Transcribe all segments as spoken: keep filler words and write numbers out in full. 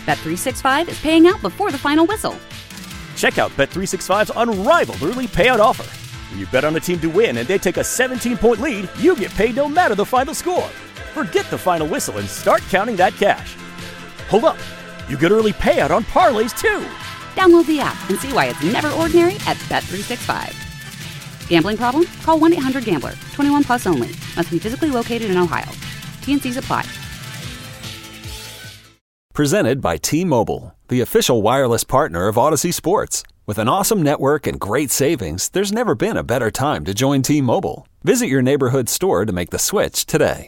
Bet three sixty-five is paying out before the final whistle. Check out Bet three sixty-five's unrivaled early payout offer. When you bet on a team to win and they take a seventeen-point lead, you get paid no matter the final score. Forget the final whistle and start counting that cash. Hold up. You get early payout on parlays, too. Download the app and see why it's never ordinary at Bet three sixty-five. Gambling problem? Call one eight hundred gambler. twenty-one plus only. Must be physically located in Ohio. T N Cs apply. Presented by T-Mobile, the official wireless partner of Odyssey Sports. With an awesome network and great savings, there's never been a better time to join T-Mobile. Visit your neighborhood store to make the switch today.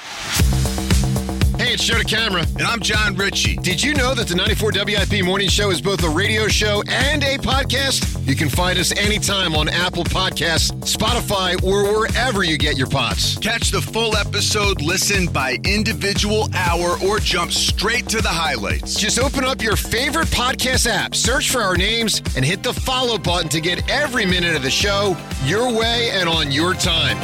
Hey, it's Joe DeCamara. And I'm John Ritchie. Did you know that the ninety-four W I P Morning Show is both a radio show and a podcast? You can find us anytime on Apple Podcasts, Spotify, or wherever you get your pods. Catch the full episode, listen by individual hour, or jump straight to the highlights. Just open up your favorite podcast app, search for our names, and hit the follow button to get every minute of the show your way and on your time.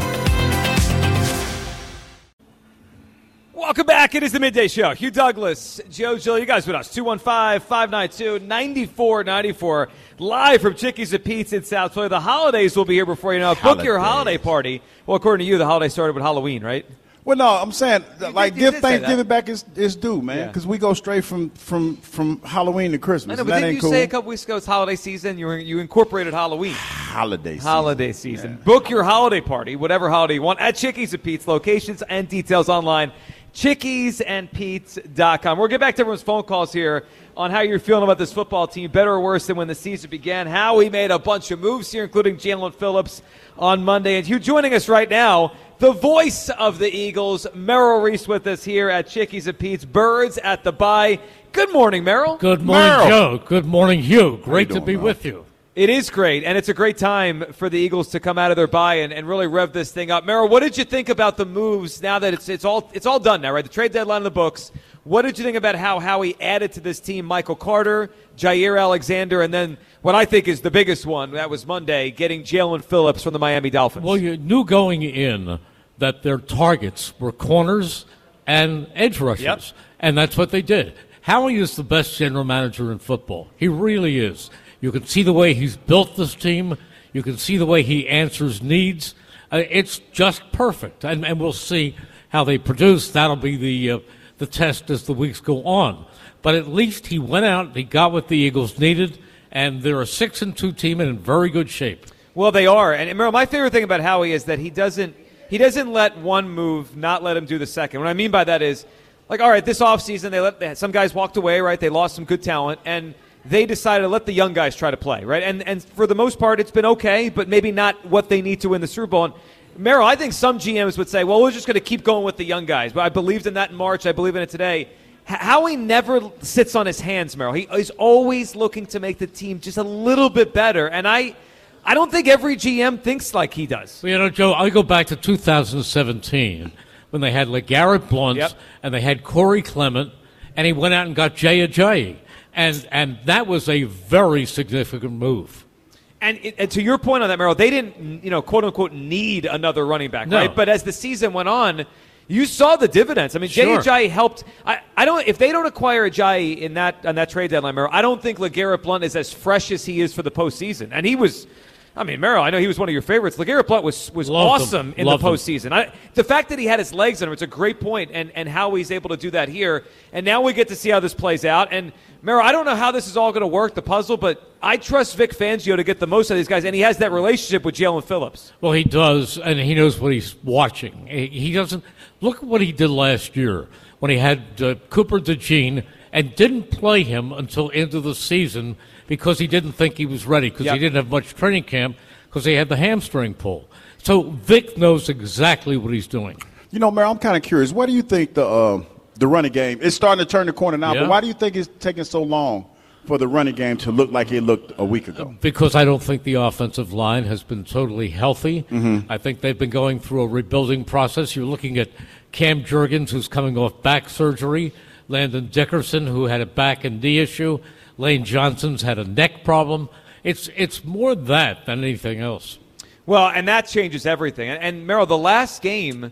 Welcome back. It is the Midday Show. Hugh Douglas, Joe Gill, you guys with us. two one five, five nine two, nine four nine four. Live from Chickies and Pete's in South Philly. The holidays will be here before you know it. Book your holiday party. Well, according to you, the holiday started with Halloween, right? Well, no, I'm saying, You like, did- you give did say Thanksgiving that. back its, its due, man, Yeah. because we go straight from, from, from Halloween to Christmas. I know, and but that didn't ain't you cool. say a couple weeks ago it's holiday season? You were, you incorporated Halloween. Holiday season. Holiday season. Book your holiday party, whatever holiday you want, at Chickies and Pete's. Locations and details online, chickies and pete's dot com. We'll get back to everyone's phone calls here on how you're feeling about this football team, better or worse than when the season began. Howie made a bunch of moves here, including Jalen Phillips on Monday. And Hugh joining us right now, the voice of the Eagles, Merrill Reese, with us here at Chickies and Pete's. Birds at the bye. Good morning, Merrill. Good morning, Merrill. Joe. Good morning, Hugh. Great to doing, be Merrill? with you. It is great, and it's a great time for the Eagles to come out of their bye and, and really rev this thing up. Merrill, what did you think about the moves now that it's it's all it's all done now, right? The trade deadline in the books. What did you think about how Howie added to this team Michael Carter, Jair Alexander, and then what I think is the biggest one, that was Monday, getting Jalen Phillips from the Miami Dolphins? Well, you knew going in that their targets were corners and edge rushers, Yep. and that's what they did. Howie is the best general manager in football. He really is. You can see the way he's built this team. You can see the way he answers needs. Uh, it's just perfect, and, and we'll see how they produce. That'll be the uh, the test as the weeks go on. But at least he went out, he got what the Eagles needed, and they're a six and two team and in very good shape. Well, they are. And Merrill, my favorite thing about Howie is that he doesn't he doesn't let one move not let him do the second. What I mean by that is, like, all right, this offseason, they let they, some guys walked away, right? They lost some good talent, and they decided to let the young guys try to play, right? And and for the most part, it's been okay, but maybe not what they need to win the Super Bowl. And Merrill, I think some G Ms would say, well, we're just going to keep going with the young guys. But I believed in that in March. I believe in it today. H- Howie never sits on his hands, Merrill. He, he's always looking to make the team just a little bit better. And I I don't think every G M thinks like he does. Well, you know, Joe, I go back to two thousand seventeen when they had LeGarrette Blount Yep. and they had Corey Clement, and he went out and got Jay Ajayi. And and that was a very significant move. And, it, and to your point on that, Merrill, they didn't, you know, quote unquote, need another running back, No. right? But as the season went on, you saw the dividends. I mean, Jay Sure. Ajayi helped. I, I don't. If they don't acquire Ajayi in that on that trade deadline, Merrill, I don't think LeGarrette Blount is as fresh as he is for the postseason. And he was. I mean, Merrill, I know he was one of your favorites. LeGarrette Blount was, was Loved him. awesome in Loved the him. postseason. I, the fact that he had his legs on him, it's a great point, and, and how he's able to do that here. And now we get to see how this plays out. And, Merrill, I don't know how this is all going to work, the puzzle, but I trust Vic Fangio to get the most out of these guys, and he has that relationship with Jalen Phillips. Well, he does, and he knows what he's watching. He he doesn't look at what he did last year when he had uh, Cooper DeJean and didn't play him until into the season because he didn't think he was ready because Yep. he didn't have much training camp because he had the hamstring pull. So Vic knows exactly what he's doing. You know, Merrill, I'm kind of curious. What do you think the uh, the running game? It's starting to turn the corner now, Yeah. but why do you think it's taking so long for the running game to look like it looked a week ago? Because I don't think the offensive line has been totally healthy. Mm-hmm. I think they've been going through a rebuilding process. You're looking at Cam Jurgens, who's coming off back surgery, Landon Dickerson, who had a back and knee issue, Lane Johnson's had a neck problem. It's it's more that than anything else. Well, and that changes everything. And, and Merrill, the last game,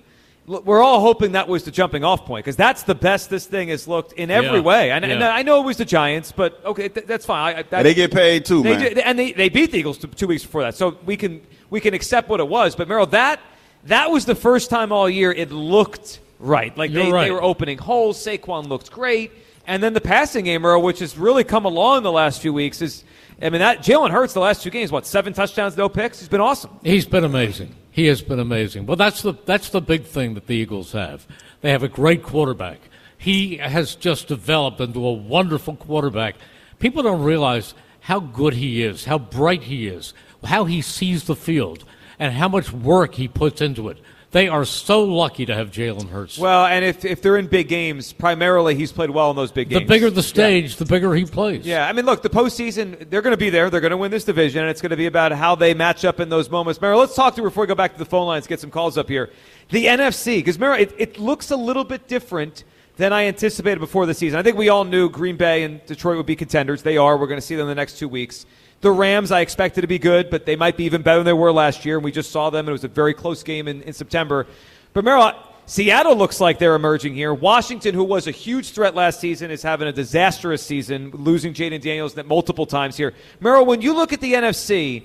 we're all hoping that was the jumping off point because that's the best this thing has looked in every Yeah. way. And, Yeah. and I know it was the Giants, but okay, th- that's fine. I, that, they get paid too, they man. do, and they, they beat the Eagles two, two weeks before that, so we can we can accept what it was. But Merrill, that that was the first time all year it looked right. Like You're they, right. they were opening holes. Saquon looked great, and then the passing game, Merrill, which has really come along the last few weeks, is I mean that Jalen Hurts the last two games, what seven touchdowns, no picks. He's been awesome. He's been amazing. He has been amazing. Well, that's the that's the big thing that the Eagles have. They have a great quarterback. He has just developed into a wonderful quarterback. People don't realize how good he is, how bright he is, how he sees the field, and how much work he puts into it. They are so lucky to have Jalen Hurts. Well, and if if they're in big games, primarily he's played well in those big the games. bigger the stage, Yeah. the bigger he plays. Yeah, I mean, look, the postseason, they're going to be there. They're going to win this division, and it's going to be about how they match up in those moments. Mara, let's talk to her before we go back to the phone lines, get some calls up here. The N F C, because, Mara, it, it looks a little bit different than I anticipated before the season. I think we all knew Green Bay and Detroit would be contenders. They are. We're going to see them in the next two weeks. The Rams, I expected to be good, but they might be even better than they were last year, and we just saw them. It was a very close game in, in September. But, Merrill, Seattle looks like they're emerging here. Washington, who was a huge threat last season, is having a disastrous season, losing Jaden Daniels multiple times here. Merrill, when you look at the N F C,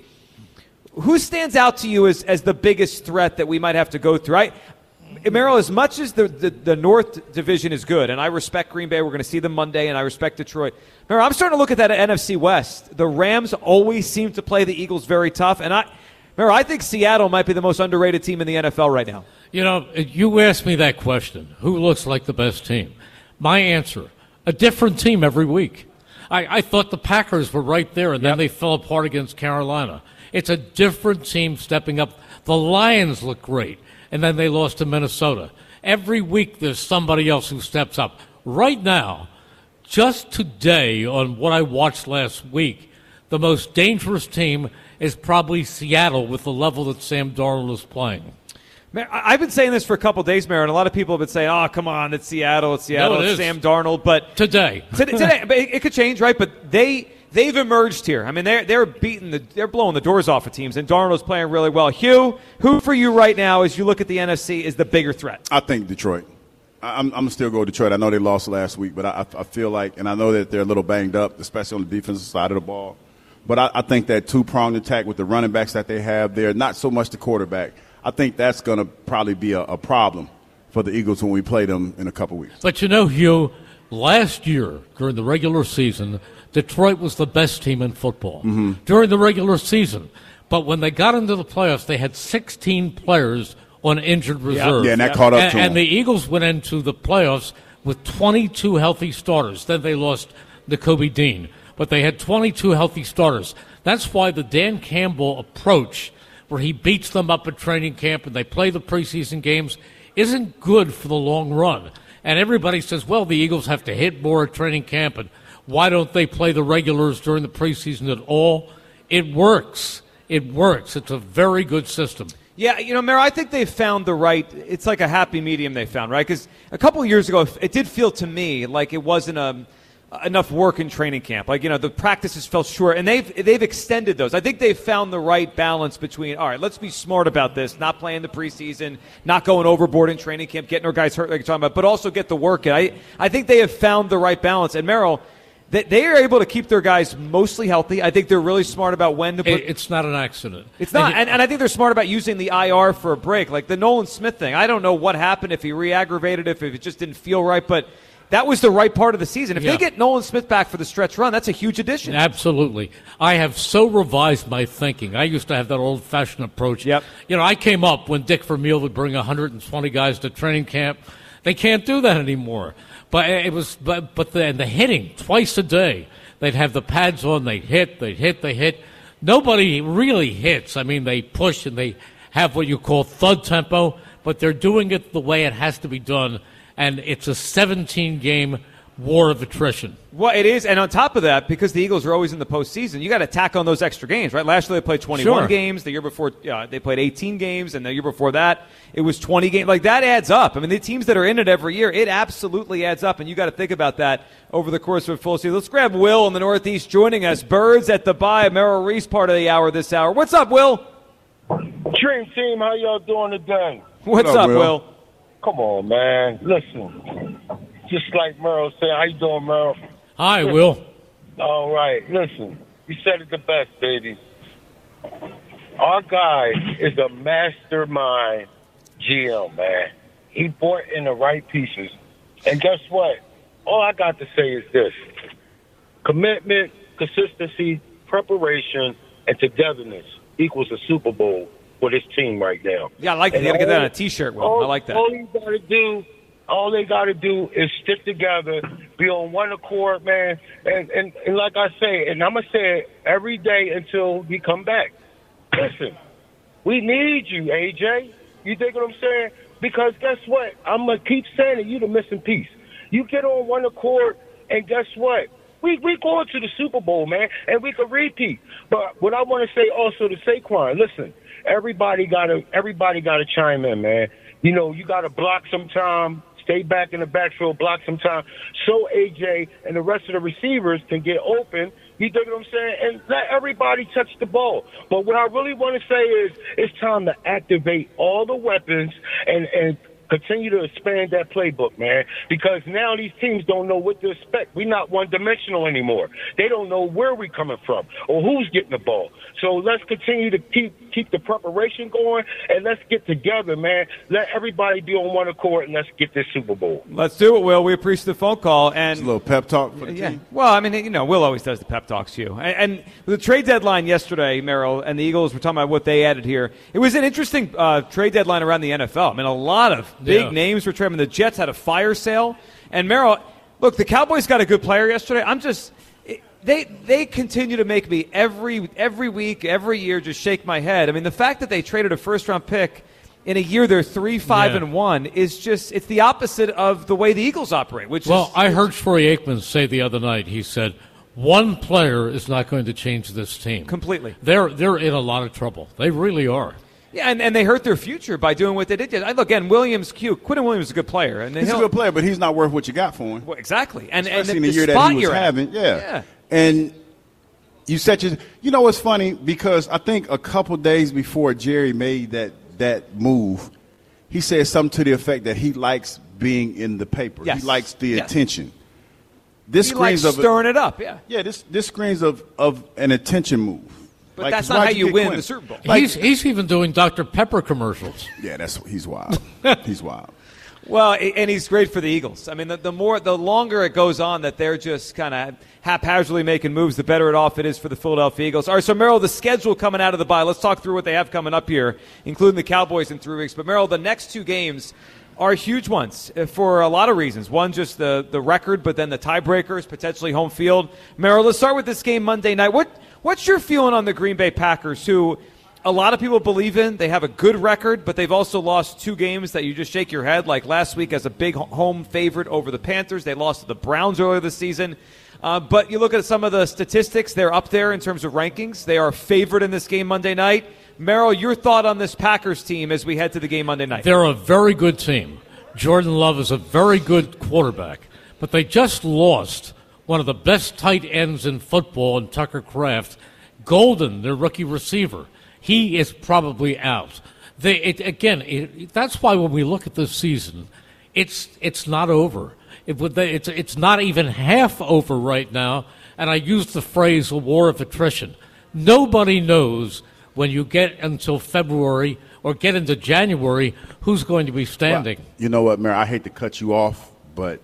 who stands out to you as, as the biggest threat that we might have to go through? I, Merrill, as much as the, the, the North Division is good, and I respect Green Bay, we're going to see them Monday, and I respect Detroit. Merrill, I'm starting to look at that N F C West. The Rams always seem to play the Eagles very tough, and I, Merrill, I think Seattle might be the most underrated team in the N F L right now. You know, you asked me that question, who looks like the best team? My answer, a different team every week. I, I thought the Packers were right there, and then Yep. they fell apart against Carolina. It's a different team stepping up. The Lions look great, and then they lost to Minnesota. Every week there's somebody else who steps up. Right now, just today on what I watched last week, the most dangerous team is probably Seattle with the level that Sam Darnold is playing. Man, I- I've been saying this for a couple days, Mayor, and a lot of people have been saying, oh, come on, it's Seattle, it's Seattle, No, it it's is. Sam Darnold. But Today. today, today but it, it could change, right? But they, they've emerged here. I mean, they're, they're beating, the, they're blowing the doors off of teams, and Darnold's playing really well. Hugh, who for you right now, as you look at the N F C, is the bigger threat? I think Detroit. I- I'm, I'm going to still go Detroit. I know they lost last week, but I, I feel like, and I know that they're a little banged up, especially on the defensive side of the ball. But I, I think that two-pronged attack with the running backs that they have there, not so much the quarterback, I think that's going to probably be a, a problem for the Eagles when we play them in a couple weeks. But you know, Hugh, last year during the regular season, Detroit was the best team in football Mm-hmm. during the regular season. But when they got into the playoffs, they had sixteen players on injured reserve. Yeah, and that caught up and, to 'em. And the Eagles went into the playoffs with twenty-two healthy starters. Then they lost Nakobe Dean. But they had twenty-two healthy starters. That's why the Dan Campbell approach, where he beats them up at training camp and they play the preseason games, isn't good for the long run. And everybody says, well, the Eagles have to hit more at training camp, and why don't they play the regulars during the preseason at all? It works. It works. It's a very good system. Yeah, you know, Mayor, I think they've found the right, it's like a happy medium they found, right? Because a couple of years ago, it did feel to me like it wasn't a, enough work in training camp. Like, you know, the practices fell short, and they've they've extended those. I think they've found the right balance between, all right, let's be smart about this, not playing the preseason, not going overboard in training camp, getting our guys hurt like you're talking about, but also get the work in. I, I think they have found the right balance. And, Merrill, they, they are able to keep their guys mostly healthy. I think they're really smart about when to put – It, it's not an accident. It's not, and, and I think they're smart about using the I R for a break. Like the Nolan Smith thing, I don't know what happened, if he re-aggravated, if it just didn't feel right, but – that was the right part of the season. If Yeah. they get Nolan Smith back for the stretch run, that's a huge addition. Absolutely. I have so revised my thinking. I used to have that old-fashioned approach. Yep. You know, I came up when Dick Vermeil would bring one hundred twenty guys to training camp. They can't do that anymore. But it was, but, but the, and the hitting twice a day. They'd have the pads on. They'd hit. They'd hit. They hit. Nobody really hits. I mean, they push and they have what you call thud tempo, but they're doing it the way it has to be done. And it's a seventeen-game war of attrition. Well, it is, and on top of that, because the Eagles are always in the postseason, you got to tack on those extra games, right? Last year they played twenty-one Sure. games. The year before uh, they played eighteen games, and the year before that it was twenty games. Like that adds up. I mean, the teams that are in it every year, it absolutely adds up, and you got to think about that over the course of a full season. Let's grab Will in the Northeast joining us. Birds at the Bye, Merrill Reese, part of the hour this hour. What's up, Will? Dream team, how y'all doing today? What's What up, up, Will? Will? Come on, man. Listen, just like Merle said, how you doing, Merle? Hi, Will. All right. Listen, you said it the best, baby. Our guy is a mastermind G M, man. He brought in the right pieces. And guess what? All I got to say is this. Commitment, consistency, preparation, and togetherness equals a Super Bowl for this team right now. Yeah, I like that. You got to get that on a T-shirt, Will. All, I like that. All you got to do, all they got to do is stick together, be on one accord, man. And, and, and like I say, and I'm going to say it every day until we come back. Listen, we need you, A J. You think what I'm saying? Because guess what? I'm going to keep saying it. You the missing piece. You get on one accord, and guess what? We we going to the Super Bowl, man, and we can repeat. But what I want to say also to Saquon, listen, everybody gotta everybody gotta chime in, man. You know, you gotta block sometime, stay back in the backfield, block sometime, so A J and the rest of the receivers can get open. You dig what I'm saying? And let everybody touch the ball. But what I really want to say is it's time to activate all the weapons and and. Continue to expand that playbook, man, because now these teams don't know what to expect. We're not one-dimensional anymore. They don't know where we're coming from or who's getting the ball. So let's continue to keep keep the preparation going, and let's get together, man. Let everybody be on one accord, and let's get this Super Bowl. Let's do it, Will. We appreciate the phone call. And it's a little pep talk for the yeah. team. Well, I mean, you know, Will always does the pep talks to you. And, and the trade deadline yesterday, Merrill, and the Eagles were talking about what they added here. It was an interesting uh, trade deadline around the N F L. I mean, a lot of big yeah. names were traded. I mean, the Jets had a fire sale. And, Merrill, look, the Cowboys got a good player yesterday. I'm just – They they continue to make me every every week, every year just shake my head. I mean, the fact that they traded a first-round pick in a year they're three, five, yeah. and one is just – it's the opposite of the way the Eagles operate, which well, is – I heard Troy Aikman say the other night, he said, one player is not going to change this team. Completely. They're they're in a lot of trouble. They really are. Yeah, and, and they hurt their future by doing what they did. I look, again, Williams, Q, Quinton Williams is a good player. And he's a good player, but he's not worth what you got for him. Well, exactly. And, Especially and the, in the, the year spot that he was you're having. At. Yeah. yeah. And you set your – you know what's funny? Because I think a couple days before Jerry made that, that move, he said something to the effect that he likes being in the paper. Yes. He likes the yes. attention. This he screams likes of stirring it up, yeah. Yeah, this this screams of, of an attention move. But like, that's not how you, you win Quinn? the Super Bowl. Like, he's he's even doing Doctor Pepper commercials. Yeah, that's he's wild. He's wild. Well, and he's great for the Eagles. I mean, the, the more, the longer it goes on that they're just kind of haphazardly making moves, the better it off it is for the Philadelphia Eagles. All right, so Merrill, the schedule coming out of the bye. Let's talk through what they have coming up here, including the Cowboys in three weeks. But Merrill, the next two games are huge ones for a lot of reasons. One, just the the record, but then the tiebreakers, potentially home field. Merrill, let's start with this game Monday night. What what's your feeling on the Green Bay Packers, who a lot of people believe in? They have a good record, but they've also lost two games that you just shake your head, like last week as a big home favorite over the Panthers. They lost to the Browns earlier this season. Uh, but you look at some of the statistics, they're up there in terms of rankings. They are favored in this game Monday night. Merrill, your thought on this Packers team as we head to the game Monday night? They're a very good team. Jordan Love is a very good quarterback, but they just lost one of the best tight ends in football in Tucker Kraft. Golden, their rookie receiver, he is probably out. They it, again. It, that's why when we look at this season, it's it's not over. It would it's it's not even half over right now. And I use the phrase "a war of attrition." Nobody knows when you get until February or get into January who's going to be standing. Well, you know what, Mayor? I hate to cut you off, but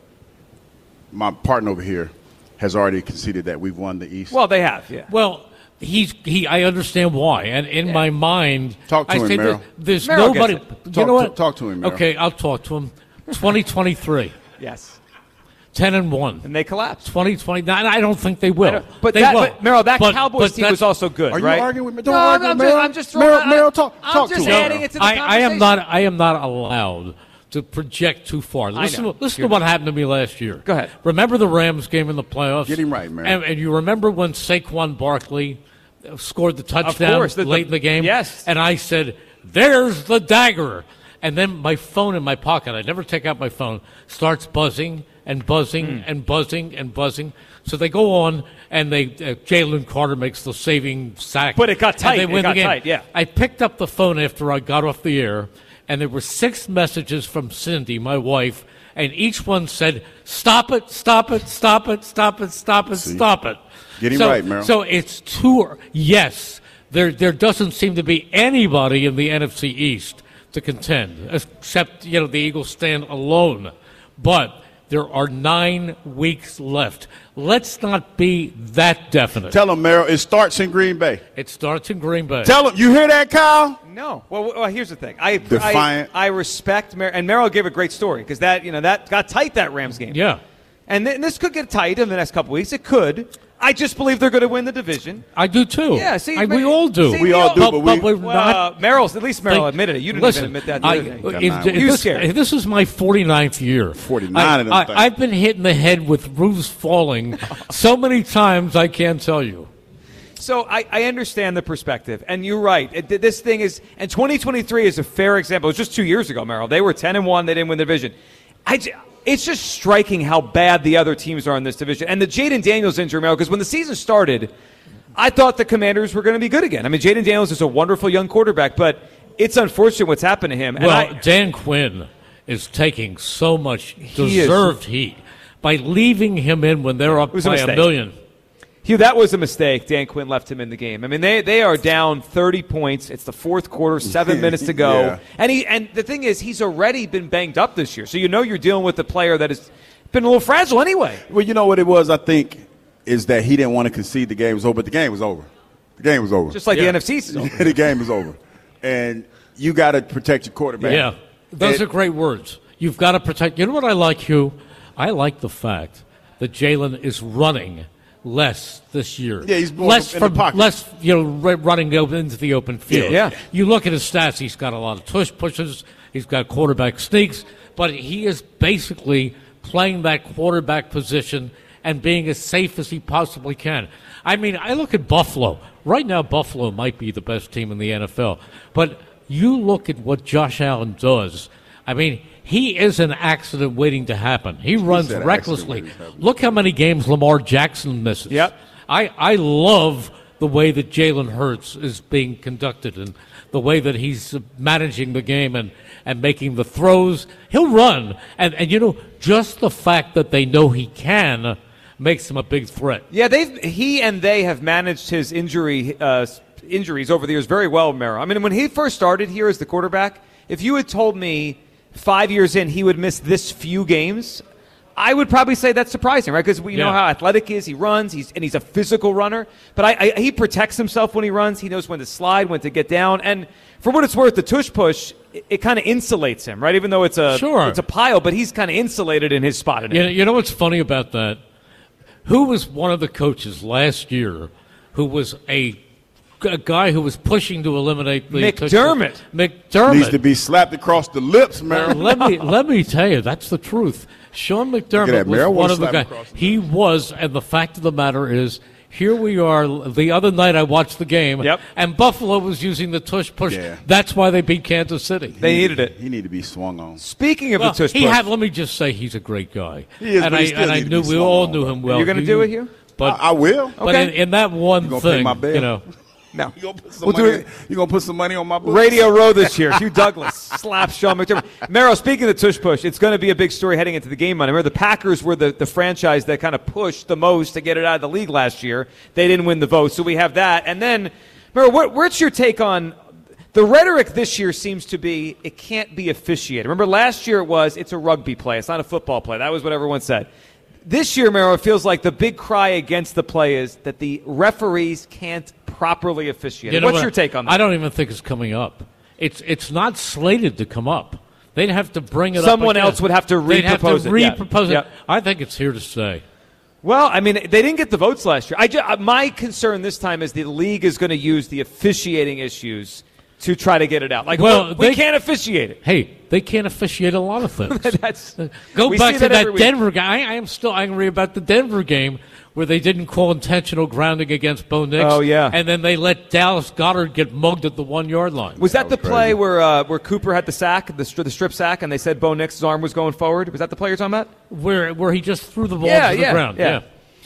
my partner over here has already conceded that we've won the East. Well, they have, yeah. Well, he's he. I understand why, and in yeah. my mind, talk to I him, say Merrill. There's Merrill nobody. Talk, you know what? T- talk to him, Merrill. Okay, I'll talk to him. twenty twenty-three Yes. Ten and one, and they collapsed. Twenty twenty-nine. I don't think they will. But they that, will. but Merrill, that but, Cowboys but team was also good, Are right? you arguing with me? Don't no, argue I'm, with just, Merrill. I'm just throwing. Merrill, Merrill, talk, I'm talk just to adding him. it to the I, conversation. I am not. I am not allowed to project too far. Listen, to, listen to what happened to me last year. Go ahead. Remember the Rams game in the playoffs? Get him right, man. And, and you remember when Saquon Barkley scored the touchdown course, the, late the, in the game? Yes. And I said, "There's the dagger." And then my phone in my pocket, I never take out my phone, starts buzzing and buzzing mm. and buzzing and buzzing. So they go on, and they uh, Jalen Carter makes the saving sack. But it got tight. And they win it got the game. tight, yeah. I picked up the phone after I got off the air, and there were six messages from Cindy, my wife, and each one said, stop it, stop it, stop it, stop it, stop it, See? stop it. Get him so, right, Merrill. So it's too, yes, there there doesn't seem to be anybody in the N F C East to contend, except, you know, the Eagles stand alone. But there are nine weeks left. Let's not be that definite. Tell them, Merrill, it starts in Green Bay. It starts in Green Bay. Tell them. You hear that, Kyle? No. Well, well here's the thing. I Defiant. I, I respect Mer- and Merrill gave a great story because that you know that got tight, that Rams game. Yeah. And, th- and this could get tight in the next couple weeks. It could. I just believe they're going to win the division. I do too. Yeah, see, I, but- we all do. see, We all do, but, but we- but we're Well, not. uh, Merrill's at least Merrill think- admitted it. You didn't listen, even admit that. The I, other day. if, if You this, scared. if this is my forty-ninth year. forty-nine of them I, things. I, I've been hit in the head with roofs falling so many times I can't tell you. So I, I understand the perspective, and you're right. It, this thing is, and twenty twenty-three is a fair example. It was just two years ago, Merrill. They were ten and one. They didn't win the division. I, j- it's just striking how bad the other teams are in this division. And the Jaden Daniels injury, Merrill, because when the season started, I thought the Commanders were going to be good again. I mean, Jaden Daniels is a wonderful young quarterback, but it's unfortunate what's happened to him. And Well, I, Dan Quinn is taking so much He is. deserved heat by leaving him in when they're up was a by a mistake. million. Hugh, that was a mistake. Dan Quinn left him in the game. I mean, they they are down thirty points. It's the fourth quarter, seven minutes to go. Yeah. And he and the thing is, he's already been banged up this year. So you know you're dealing with a player that has been a little fragile anyway. Well, you know what it was, I think, is that he didn't want to concede the game was over, but the game was over. The game was over. Just like Yeah. the N F C season. the game is over. And you got to protect your quarterback. Yeah, those It- are great words. You've got to protect. You know what I like, Hugh? I like the fact that Jalen is running less this year. Yeah, he's more less in the from pocket. less, you know, r- running open into the open field. Yeah. You look at his stats; he's got a lot of tush pushes. He's got quarterback sneaks, but he is basically playing that quarterback position and being as safe as he possibly can. I mean, I look at Buffalo. Right now, Buffalo might be the best team in the N F L. But you look at what Josh Allen does. I mean, he is an accident waiting to happen. He runs an accident recklessly. waiting to happen. Look how many games Lamar Jackson misses. Yep. I, I love the way that Jalen Hurts is being conducted and the way that he's managing the game and, and making the throws. He'll run. And, and, you know, just the fact that they know he can makes him a big threat. Yeah, they've he and they have managed his injury uh, injuries over the years very well, Merrill. I mean, when he first started here as the quarterback, if you had told me five years in he would miss this few games, I would probably say that's surprising, right? Because we know Yeah. how athletic he is. He runs, he's and he's a physical runner. But I, I, he protects himself when he runs. He knows when to slide, when to get down. And for what it's worth, the tush push, it, it kind of insulates him, right? Even though it's a Sure. it's a pile, but he's kind of insulated in his spot. In it. You know, you know what's funny about that? Who was one of the coaches last year who was a, a guy who was pushing to eliminate the McDermott. McDermott. Needs to be slapped across the lips, Merrill. let me let me tell you, that's the truth. Sean McDermott that, was Merrill. one One of the slap guys. across the He was, and the fact of the matter is, here we are. The other night I watched the game, Yep. and Buffalo was using the tush push. Yeah. That's why they beat Kansas City. They needed it. He need to be swung on. Speaking of Well, the tush he push, had. Let me just say, he's a great guy. He is, and but I he still and I need to knew be we swung all on, knew bro. him well. You're gonna You- do it, Hugh? But I, I will. but in, Okay. in that one You gonna thing, pay my bill? you know. no. You gonna put some We'll do money? it. You gonna put some money on my books? Radio Row this year. Hugh Douglas slaps Sean McDermott. Merrill, speaking of the tush push, it's going to be a big story heading into the game Monday. Remember, the Packers were the, the franchise that kind of pushed the most to get it out of the league last year. They didn't win the vote, so we have that. And then, Merrill, what, what's your take on the rhetoric this year seems to be it can't be officiated. Remember, last year it was it's a rugby play. It's not a football play. That was what everyone said. This year, Merrill, it feels like the big cry against the play is that the referees can't properly officiate. You know What's what? your take on that? I don't even think it's coming up. It's it's not slated to come up. They'd have to bring it up. Someone again. else would have to They'd have to re-propose it, yeah. re-propose it. Yeah. I think it's here to stay. Well, I mean, they didn't get the votes last year. I ju- uh, my concern this time is the league is going to use the officiating issues to try to get it out. Like, Well, well, we they- can't officiate it. Hey, they can't officiate a lot of things. That's Go we back see to every that week. Denver guy. I am still angry about the Denver game where they didn't call intentional grounding against Bo Nix. Oh, yeah. And then they let Dallas Goedert get mugged at the one-yard line. Was that, That the was play crazy. where uh, where Cooper had the sack, the, stri- the strip sack, and they said Bo Nix's arm was going forward? Was that the play you're talking about? Where where he just threw the ball Yeah, to the yeah, ground. yeah.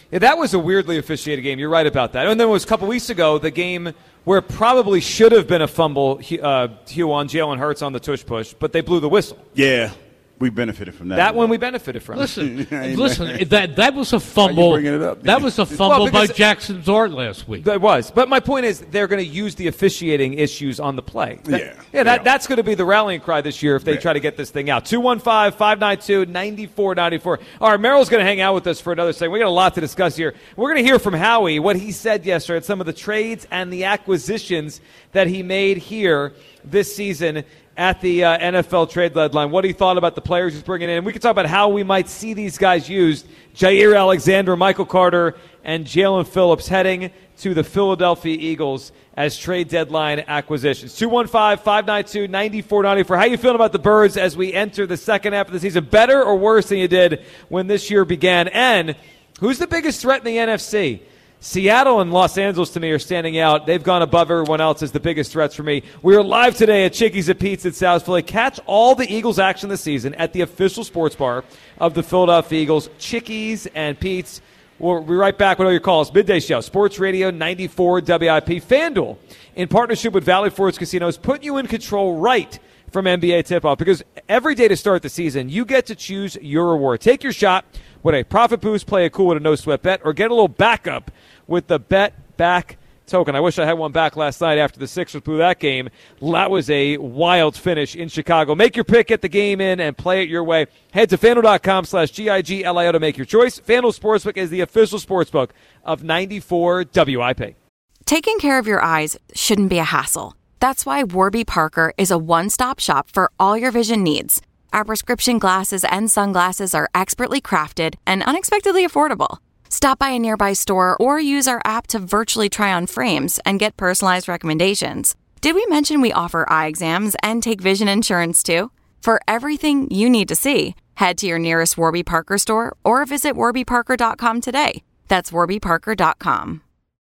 Yeah, that was a weirdly officiated game. You're right about that. And then it was a couple weeks ago, the game where it probably should have been a fumble, uh, Hugh, on Jalen Hurts on the tush push, but they blew the whistle. Yeah, we benefited from that. That one we benefited from. Listen, listen, that that was a fumble. It up? That was a fumble well, by Jackson Dart last week. It was. But my point is they're going to use the officiating issues on the play. That, yeah. Yeah, that, that's going to be the rallying cry this year if they yeah. try to get this thing out. two one five, five nine two, nine four nine four. All right, Merrill's going to hang out with us for another second. We got a lot to discuss here. We're going to hear from Howie, what he said yesterday, some of the trades and the acquisitions that he made here this season at the uh, N F L trade deadline, what he thought about the players he's bringing in. We can talk about how we might see these guys used. Jair Alexander, Michael Carter, and Jalen Phillips heading to the Philadelphia Eagles as trade deadline acquisitions. two one five, five nine two, nine four nine four. How you feeling about the Birds as we enter the second half of the season? Better or worse than you did when this year began? And who's the biggest threat in the N F C? Seattle and Los Angeles, to me, are standing out. They've gone above everyone else as the biggest threats for me. We are live today at Chickies at Pete's in South Philly. Catch all the Eagles action this season at the official sports bar of the Philadelphia Eagles, Chickies and Pete's. We'll be right back with all your calls. Midday Show, Sports Radio ninety-four W I P. FanDuel, in partnership with Valley Forge Casinos, put you in control right from N B A tip-off, because every day to start the season, you get to choose your reward. Take your shot with a profit boost, play it cool with a no-sweat bet, or get a little backup with the Bet Back token. I wish I had one back last night after the Sixers blew that game. That was a wild finish in Chicago. Make your pick, get the game in, and play it your way. Head to FanDuel.com slash G I G L I O to make your choice. FanDuel Sportsbook is the official sportsbook of ninety-four W I P. Taking care of your eyes shouldn't be a hassle. That's why Warby Parker is a one-stop shop for all your vision needs. Our prescription glasses and sunglasses are expertly crafted and unexpectedly affordable. Stop by a nearby store or use our app to virtually try on frames and get personalized recommendations. Did we mention we offer eye exams and take vision insurance too? For everything you need to see, head to your nearest Warby Parker store or visit warby parker dot com today. That's warby parker dot com.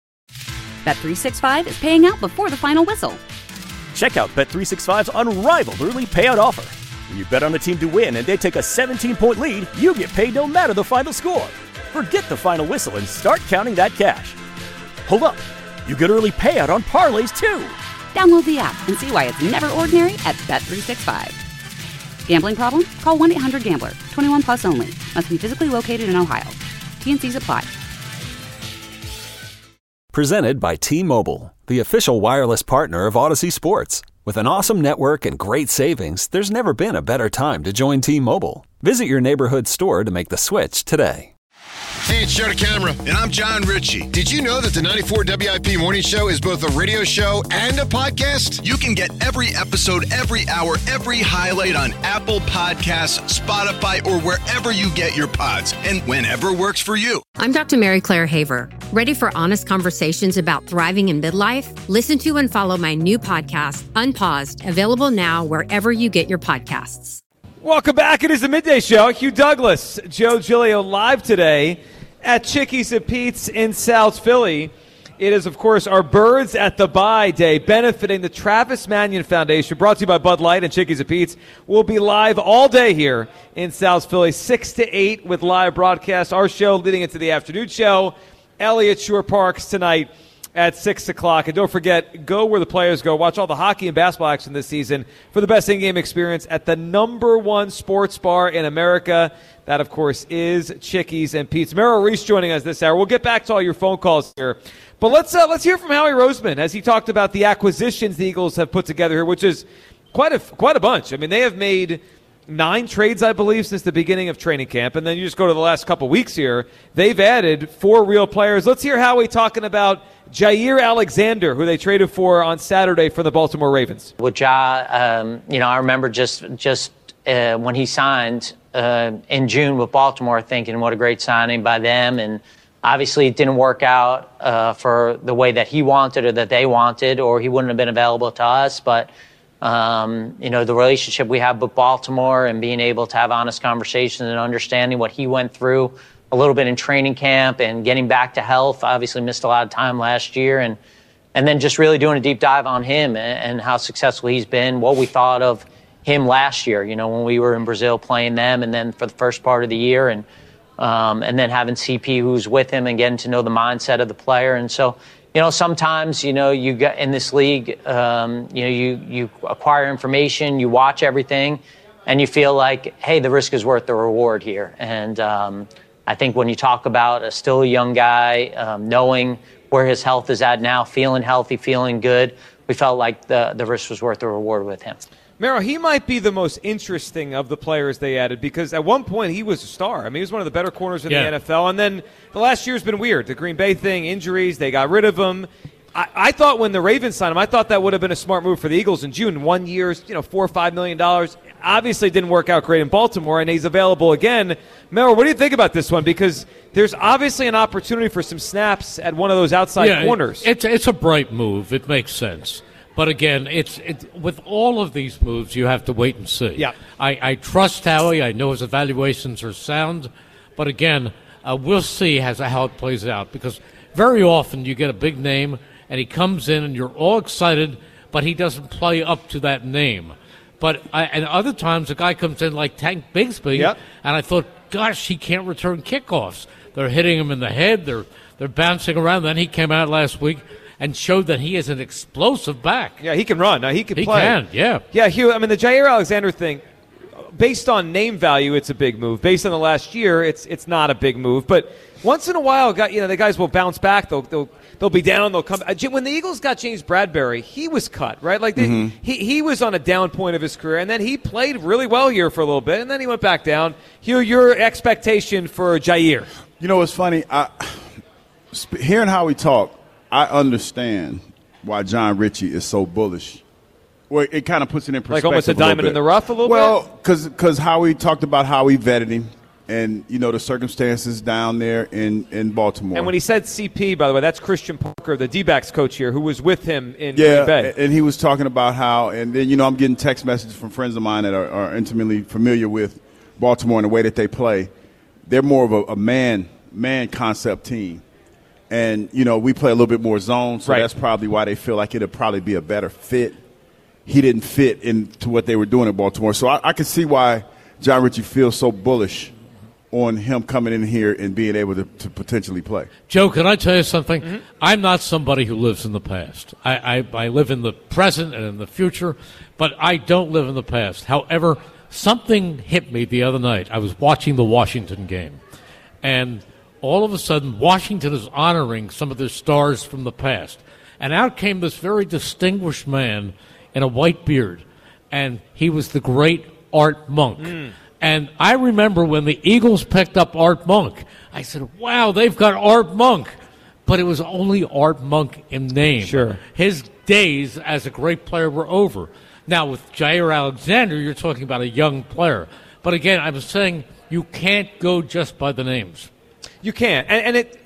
Bet three sixty-five is paying out before the final whistle. Check out Bet three sixty-five's unrivaled early payout offer. When you bet on a team to win and they take a seventeen-point lead, you get paid no matter the final score. Forget the final whistle and start counting that cash. Hold up. You get early payout on parlays, too. Download the app and see why it's never ordinary at Bet three sixty-five. Gambling problem? Call one eight hundred gambler. twenty-one plus only. Must be physically located in Ohio. T N Cs apply. Presented by T-Mobile, the official wireless partner of Odyssey Sports. With an awesome network and great savings, there's never been a better time to join T-Mobile. Visit your neighborhood store to make the switch today. Hey, it's Joe DeCamara. And I'm John Ritchie. Did you know that the ninety-four W I P Morning Show is both a radio show and a podcast? You can get every episode, every hour, every highlight on Apple Podcasts, Spotify, or wherever you get your pods, and whenever works for you. I'm Doctor Mary Claire Haver. Ready for honest conversations about thriving in midlife? Listen to and follow my new podcast, Unpaused, available now wherever you get your podcasts. Welcome back. It is the Midday Show. Hugh Douglas, Joe Giglio live today at Chickies at Pete's in South Philly. It is, of course, our Birds at the Bye Day, benefiting the Travis Manion Foundation, brought to you by Bud Light and Chickies at Pete's. We'll be live all day here in South Philly, six to eight with live broadcast. Our show leading into the afternoon show. Elliott Shore Parks tonight at six o'clock. And don't forget, go where the players go. Watch all the hockey and basketball action this season for the best in-game experience at the number one sports bar in America. That, of course, is Chickies and Pete's. Merrill Reese joining us this hour. We'll get back to all your phone calls here. But let's uh, let's hear from Howie Roseman as he talked about the acquisitions the Eagles have put together here, which is quite a, quite a bunch. I mean, they have made nine trades, I believe, since the beginning of training camp. And then you just go to the last couple weeks here. They've added four real players. Let's hear Howie talking about Jair Alexander, who they traded for on Saturday for the Baltimore Ravens. With Ja, um, you know, I remember just just uh, when he signed uh, in June with Baltimore, thinking what a great signing by them. And obviously it didn't work out uh, for the way that he wanted or that they wanted, or he wouldn't have been available to us. But, um, you know, the relationship we have with Baltimore and being able to have honest conversations and understanding what he went through a little bit in training camp and getting back to health, obviously missed a lot of time last year. And, and then just really doing a deep dive on him and, and how successful he's been, what we thought of him last year, you know, when we were in Brazil playing them and then for the first part of the year. And um, and then having C P who's with him and getting to know the mindset of the player. And so, you know, sometimes, you know, you get in this league, um, you know, you, you acquire information, you watch everything, and you feel like, hey, the risk is worth the reward here. And um, I think when you talk about a still a young guy, um, knowing where his health is at now, feeling healthy, feeling good, we felt like the, the risk was worth the reward with him. Merrill, he might be the most interesting of the players they added because at one point he was a star. I mean, he was one of the better corners in yeah. the N F L. And then the last year's been weird. The Green Bay thing, injuries, they got rid of him. I, I thought when the Ravens signed him, I thought that would have been a smart move for the Eagles in June. One year's, you know, four or five million dollars. Obviously didn't work out great in Baltimore, and he's available again. Merrill, what do you think about this one? Because there's obviously an opportunity for some snaps at one of those outside yeah, corners. It's, it's a bright move. It makes sense. But again, it's it, with all of these moves, you have to wait and see. Yeah. I, I trust Howie. I know his evaluations are sound. But again, uh, we'll see as, how it plays out. Because very often you get a big name, and he comes in, and you're all excited, but he doesn't play up to that name. But I, and other times, a guy comes in like Tank Bigsby, yep. and I thought, gosh, he can't return kickoffs. They're hitting him in the head. They're they're bouncing around. Then he came out last week and showed that he is an explosive back. Yeah, he can run. Now, he can he play. He can, yeah. Yeah, Hugh, I mean, the Jair Alexander thing, based on name value, it's a big move. Based on the last year, it's it's not a big move. But once in a while, you know, the guys will bounce back. They'll they'll, they'll be down. They'll come. When the Eagles got James Bradbury, he was cut, right? Like they, mm-hmm. he he was on a down point of his career, and then he played really well here for a little bit, and then he went back down. Hugh, your expectation for Jair? You know, it's funny. I, hearing how we talk, I understand why John Ritchie is so bullish. Well, it kind of puts it in perspective. Like almost a diamond a in the rough a little well, bit? Well, because how we talked about how he vetted him and, you know, the circumstances down there in, in Baltimore. And when he said C P, by the way, that's Christian Parker, the D-backs coach here, who was with him in yeah, Green Bay. And he was talking about how, and then, you know, I'm getting text messages from friends of mine that are, are intimately familiar with Baltimore and the way that they play. They're more of a, a man, man concept team. And, you know, we play a little bit more zone, so right. that's probably why they feel like it'll probably be a better fit. He didn't fit into what they were doing in Baltimore. So I, I can see why John Ritchie feels so bullish on him coming in here and being able to, to potentially play. Joe, can I tell you something? Mm-hmm. I'm not somebody who lives in the past. I, I, I live in the present and in the future, but I don't live in the past. However, something hit me the other night. I was watching the Washington game, and all of a sudden, Washington is honoring some of their stars from the past. And out came this very distinguished man in a white beard, and he was the great Art Monk. Mm. And I remember when the Eagles picked up Art Monk, I said, wow, they've got Art Monk. But it was only Art Monk in name. Sure. His days as a great player were over. Now, with Jair Alexander, you're talking about a young player. But again, I was saying you can't go just by the names. You can't. And, and it,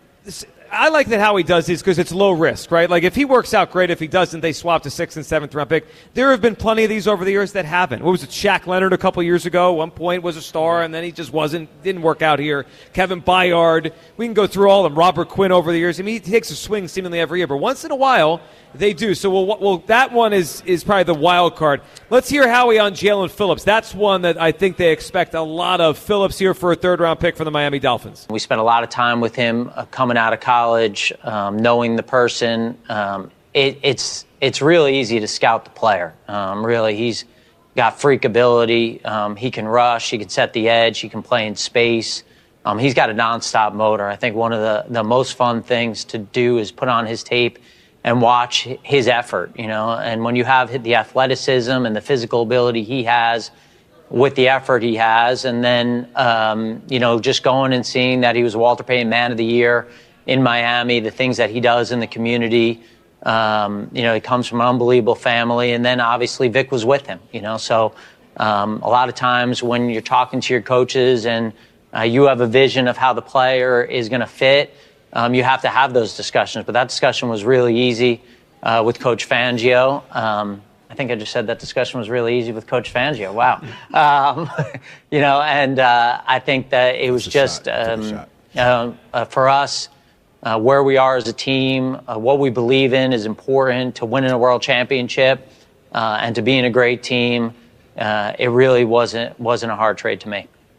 I like that how he does this because it's low risk, right? Like if he works out great, if he doesn't, they swap to sixth and seventh round pick. There have been plenty of these over the years that haven't. What was it? Shaq Leonard a couple years ago, one point was a star, and then he just wasn't, didn't work out here. Kevin Byard. We can go through all of them. Robert Quinn over the years. I mean, he takes a swing seemingly every year, but once in a while, they do. So we'll, well, that one is, is probably the wild card. Let's hear Howie on Jalen Phillips. That's one that I think they expect a lot of. Phillips here for a third-round pick for the Miami Dolphins. We spent a lot of time with him uh, coming out of college, um, knowing the person. Um, it, it's it's really easy to scout the player. Um, really, he's got freak ability. Um, he can rush. He can set the edge. He can play in space. Um, he's got a nonstop motor. I think one of the, the most fun things to do is put on his tape and watch his effort, you know. And when you have the athleticism and the physical ability he has with the effort he has, and then, um, you know, just going and seeing that he was Walter Payton Man of the Year in Miami, the things that he does in the community, um, you know, he comes from an unbelievable family. And then obviously Vic was with him, you know. So um, a lot of times when you're talking to your coaches and uh, you have a vision of how the player is going to fit, Um, you have to have those discussions. But that discussion was really easy uh, with Coach Fangio. Um, I think I just said that discussion was really easy with Coach Fangio. Wow. Um, you know, and uh, I think that it was just um, uh, uh, for us, uh, where we are as a team, uh, what we believe in is important to winning a world championship uh, and to being a great team. Uh, it really wasn't wasn't a hard trade to make.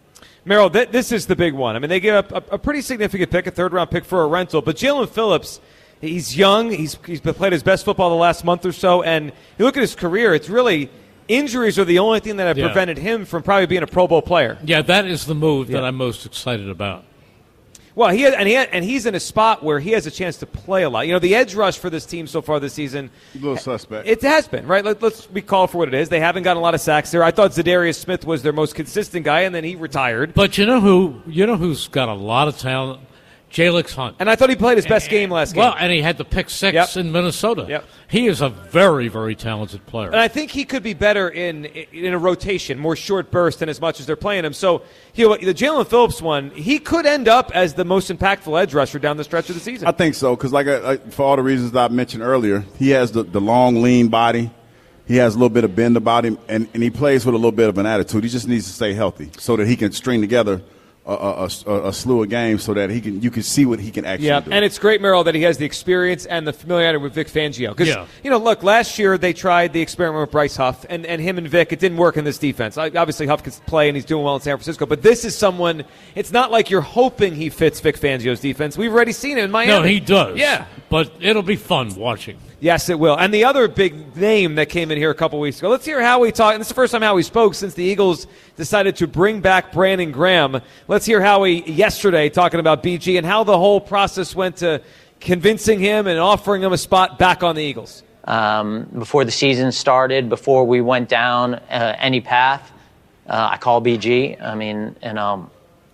Merrill, th- this is the big one. I mean, they gave up a, a pretty significant pick, a third-round pick for a rental. But Jalen Phillips, he's young. He's he's played his best football the last month or so. And you look at his career, it's really injuries are the only thing that have yeah. prevented him from probably being a Pro Bowl player. Yeah, that is the move yeah. that I'm most excited about. Well, he had, and he had, and he's in a spot where he has a chance to play a lot. You know, the edge rush for this team so far this season, a little suspect. It has been, right? Let, let's be called for what it is. They haven't gotten a lot of sacks there. I thought Zadarius Smith was their most consistent guy, and then he retired. But you know who? You know who's got a lot of talent? Jalen Hunt. And I thought he played his best game last game. Well, and he had the pick six yep. in Minnesota. Yep. He is a very, very talented player. And I think he could be better in in a rotation, more short burst than as much as they're playing him. So you know, the Jalen Phillips one, he could end up as the most impactful edge rusher down the stretch of the season. I think so, because like I, I, for all the reasons I mentioned earlier, he has the, the long, lean body. He has a little bit of bend about him, and, and he plays with a little bit of an attitude. He just needs to stay healthy so that he can string together A, a, a, a slew of games so that he can you can see what he can actually yeah, do. And it's great, Merrill, that he has the experience and the familiarity with Vic Fangio. Because, yeah. you know, look, last year they tried the experiment with Bryce Huff, and, and him and Vic, it didn't work in this defense. Obviously, Huff can play, and he's doing well in San Francisco. But this is someone, it's not like you're hoping he fits Vic Fangio's defense. We've already seen it in Miami. No, he does. Yeah. But it'll be fun watching. Yes, it will. And the other big name that came in here a couple weeks ago, let's hear Howie talk. And this is the first time Howie spoke since the Eagles decided to bring back Brandon Graham. Let's hear Howie yesterday talking about B G and how the whole process went to convincing him and offering him a spot back on the Eagles. Um, before the season started, before we went down uh, any path, uh, I called B G. I mean, and um,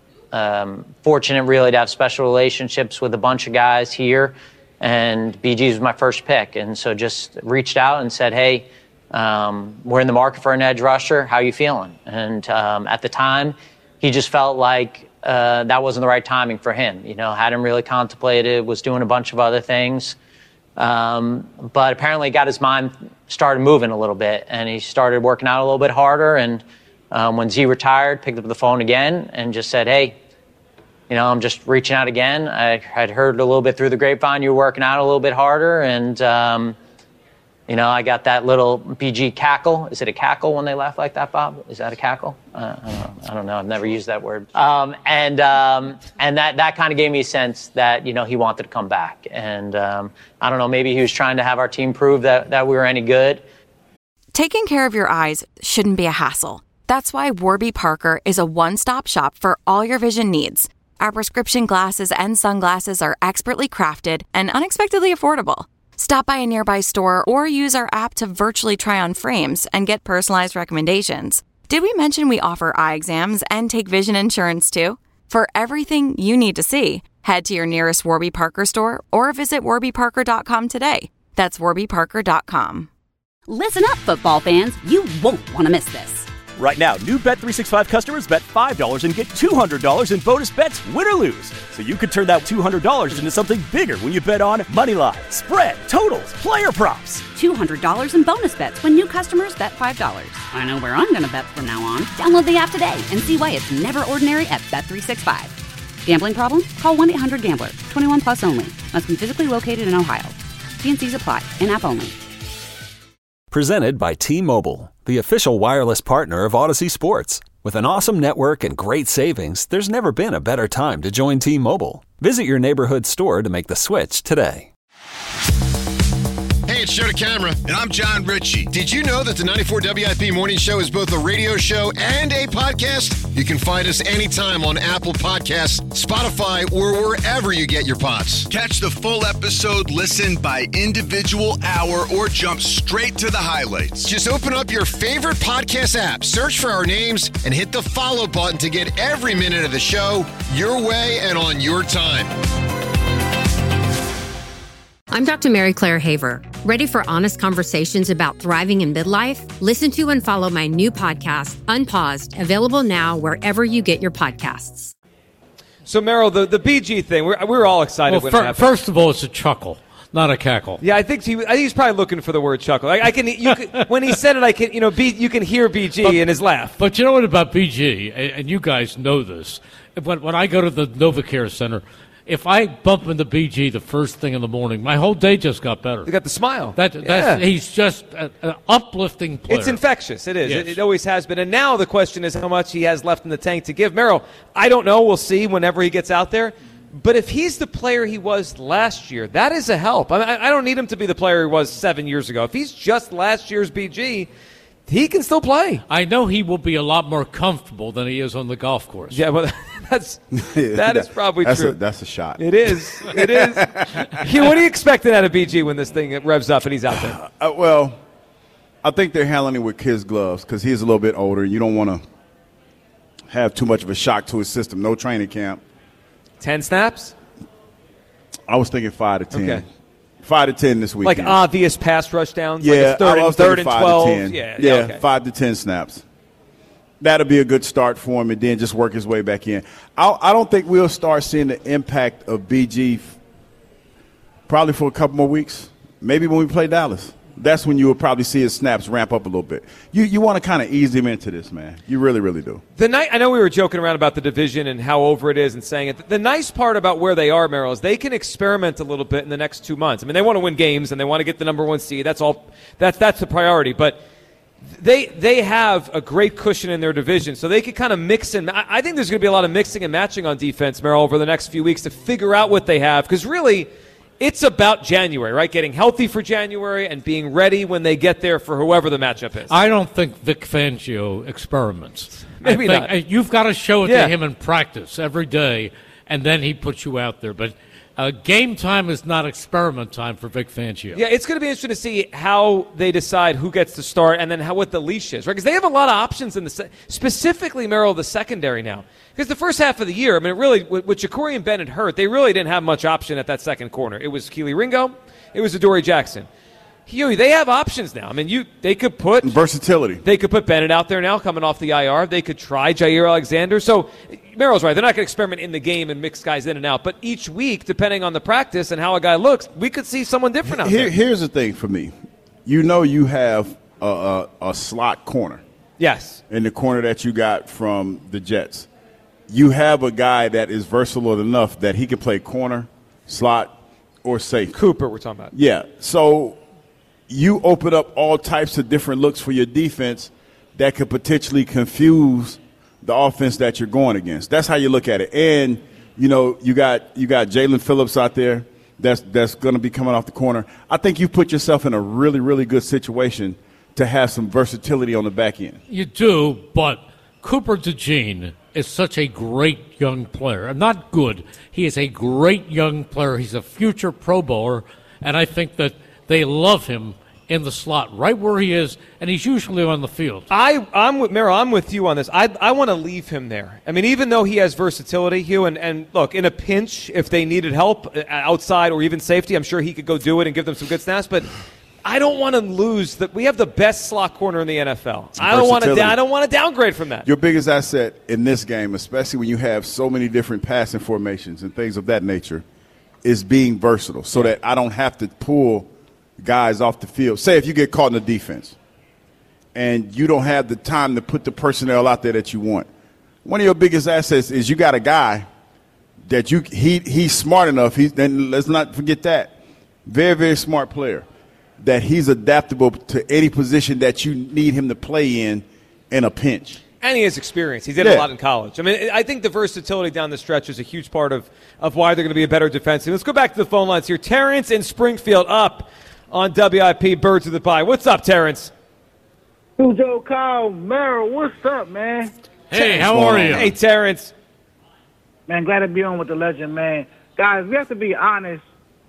um, fortunate really to have special relationships with a bunch of guys here. And B G was my first pick. And so just reached out and said, hey, um, we're in the market for an edge rusher. How you feeling? And um, at the time, he just felt like uh, that wasn't the right timing for him. You know, hadn't really contemplated, was doing a bunch of other things. Um, but apparently got his mind started moving a little bit. And he started working out a little bit harder. And um, when Z retired, picked up the phone again and just said, hey, you know, I'm just reaching out again. I had heard a little bit through the grapevine you were working out a little bit harder, and, um, you know, I got that little B G cackle. Is it a cackle when they laugh like that, Bob? Is that a cackle? Uh, I, don't know. I don't know. I've never used that word. Um, and um, and that, that kind of gave me a sense that, you know, he wanted to come back. And um, I don't know, maybe he was trying to have our team prove that, that we were any good. Taking care of your eyes shouldn't be a hassle. That's why Warby Parker is a one-stop shop for all your vision needs. Our prescription glasses and sunglasses are expertly crafted and unexpectedly affordable. Stop by a nearby store or use our app to virtually try on frames and get personalized recommendations. Did we mention we offer eye exams and take vision insurance too? For everything you need to see, head to your nearest Warby Parker store or visit warby parker dot com today. That's warby parker dot com. Listen up, football fans. You won't want to miss this. Right now, new Bet three sixty-five customers bet five dollars and get two hundred dollars in bonus bets, win or lose. So you could turn that two hundred dollars into something bigger when you bet on money line, spread, totals, player props. two hundred dollars in bonus bets when new customers bet five dollars. I know where I'm going to bet from now on. Download the app today and see why it's never ordinary at Bet three sixty-five. Gambling problem? Call one eight hundred gambler. twenty-one plus only. Must be physically located in Ohio. T N Cs apply. In-app only. Presented by T-Mobile, the official wireless partner of Odyssey Sports. With an awesome network and great savings, there's never been a better time to join T-Mobile. Visit your neighborhood store to make the switch today. Hey, it's Joe to Camera. And I'm John Ritchie. Did you know that the ninety-four W I P Morning Show is both a radio show and a podcast? You can find us anytime on Apple Podcasts, Spotify, or wherever you get your pods. Catch the full episode, listen by individual hour, or jump straight to the highlights. Just open up your favorite podcast app, search for our names, and hit the follow button to get every minute of the show your way and on your time. I'm Doctor Mary Claire Haver. Ready for honest conversations about thriving in midlife? Listen to and follow my new podcast, Unpaused, available now wherever you get your podcasts. So, Merrill, the, the B G thing, we're, we're all excited Well, when fir- it happened. first of all, it's a chuckle, not a cackle. Yeah, I think he, I think he's probably looking for the word chuckle. I, I can, you can, when he said it, I can, you know, B, you can hear B G But- in his laugh. But you know what about B G, and, and you guys know this. When, when I go to the NovaCare Center, If I bump into B G the first thing in the morning, my whole day just got better. You got the smile. That, that's, yeah. He's just a, an uplifting player. It's infectious. It is. Yes. It, it always has been. And now the question is how much he has left in the tank to give. Merrill, I don't know. We'll see whenever he gets out there. But if he's the player he was last year, that is a help. I, mean, I don't need him to be the player he was seven years ago. If he's just last year's B G, he can still play. I know he will be a lot more comfortable than he is on the golf course. Yeah, well, that's that is probably that's true. A, that's a shot. It is. It is. Hugh, what are you expecting out of B G when this thing revs up and he's out there? Uh, well, I think they're handling it with kid's gloves because he's a little bit older. You don't want to have too much of a shock to his system. No training camp. Ten snaps? I was thinking five to ten. Okay. Five to ten this weekend. Like obvious pass rush downs? Yeah, like third I was and, third and five twelve? to ten. Yeah, yeah, yeah okay. five to ten snaps. That'll be a good start for him, and then just work his way back in. I, I don't think we'll start seeing the impact of B G probably for a couple more weeks. Maybe when we play Dallas. That's when you will probably see his snaps ramp up a little bit. You you want to kind of ease him into this, man. You really, really do. The night I know we were joking around about the division and how over it is and saying it. The nice part about where they are, Merrill, is they can experiment a little bit in the next two months. I mean, they want to win games and they want to get the number one seed. That's all. That's that's the priority. But they they have a great cushion in their division, so they could kind of mix and. I, I think there's going to be a lot of mixing and matching on defense, Merrill, over the next few weeks to figure out what they have. Because really, it's about January, right? Getting healthy for January and being ready when they get there for whoever the matchup is. I don't think Vic Fangio experiments. Maybe I think not. You've got to show it yeah. to him in practice every day, and then he puts you out there. But uh, game time is not experiment time for Vic Fangio. Yeah, it's going to be interesting to see how they decide who gets to start and then how what the leash is, right? Because they have a lot of options in the se- specifically, Merrill, the secondary now. Because the first half of the year, I mean, it really, with, with Ja'Cory and Bennett hurt, they really didn't have much option at that second corner. It was Keely Ringo, it was Adoree Jackson. Huey, they have options now. I mean, you they could put versatility. They could put Bennett out there now, coming off the I R. They could try Jair Alexander. So Merrill's right; they're not going to experiment in the game and mix guys in and out. But each week, depending on the practice and how a guy looks, we could see someone different out Here, there. Here's the thing for me: you know, you have a, a, a slot corner. Yes. In the corner that you got from the Jets, you have a guy that is versatile enough that he can play corner, slot, or safety. Cooper, we're talking about. Yeah. So you open up all types of different looks for your defense that could potentially confuse the offense that you're going against. That's how you look at it. And, you know, you got you got Jalen Phillips out there that's that's going to be coming off the corner. I think you put yourself in a really, really good situation to have some versatility on the back end. You do, but Cooper DeJean is such a great young player. Not good. He is a great young player. He's a future Pro Bowler, and I think that they love him in the slot right where he is, and he's usually on the field. I, I'm with Merrill. I'm with you on this. I, I want to leave him there. I mean, even though he has versatility, Hugh, and, and look, in a pinch, if they needed help outside or even safety, I'm sure he could go do it and give them some good snaps. But I don't want to lose that. We have the best slot corner in the N F L. I don't want to. I don't want to downgrade from that. Your biggest asset in this game, especially when you have so many different passing formations and things of that nature, is being versatile, so that I don't have to pull guys off the field. Say if you get caught in the defense and you don't have the time to put the personnel out there that you want. One of your biggest assets is you got a guy that you he he's smart enough. He's then let's not forget that. Very, very smart player. That he's adaptable to any position that you need him to play in in a pinch. And he has experience. He did yeah. a lot in college. I mean, I think the versatility down the stretch is a huge part of, of why they're going to be a better defense. Let's go back to the phone lines here. Terrence in Springfield up on W I P Birds of the Pie. What's up, Terrence? Joe, Kyle, Merrill, what's up, man? Hey, how are you? Hey, Terrence. Man, glad to be on with the legend, man. Guys, we have to be honest.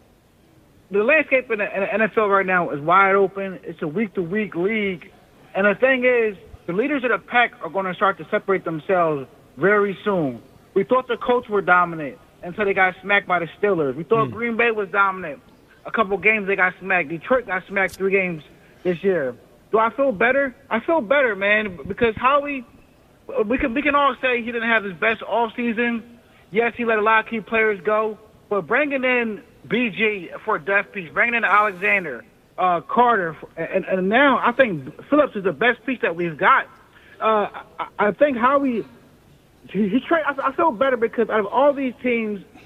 The landscape in the N F L right now is wide open. It's a week-to-week league. And the thing is, the leaders of the pack are going to start to separate themselves very soon. We thought the Colts were dominant until they got smacked by the Steelers. We thought mm. Green Bay was dominant. A couple games they got smacked. Detroit got smacked three games this year. Do I feel better? I feel better, man, because Howie, we can, we can all say he didn't have his best offseason. Yes, he let a lot of key players go. But bringing in B G for a death piece, bringing in Alexander, uh, Carter, and, and now I think Phillips is the best piece that we've got. Uh, I, I think Howie, he, he tra- I, I feel better because out of all these teams,